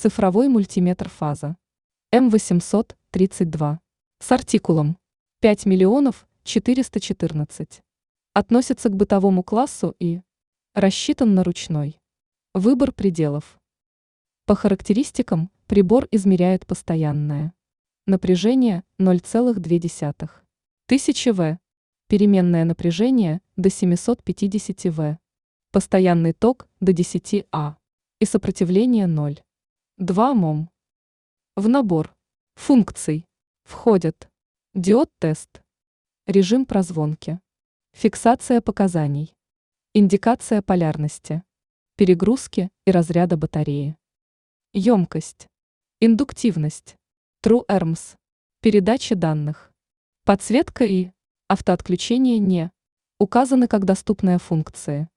Цифровой мультиметр фаза М832 с артикулом 5 миллионов 414. Относится к бытовому классу и рассчитан на ручной выбор пределов. По характеристикам прибор измеряет постоянное напряжение 0,2 тысячи В, переменное напряжение до 750 В, постоянный ток до 10 А и сопротивление 0,2 мом. В набор функций входят диод-тест, режим прозвонки, фиксация показаний, индикация полярности, перегрузки и разряда батареи, емкость, индуктивность, True ERMS, передача данных, подсветка и автоотключение не указаны как доступные функции.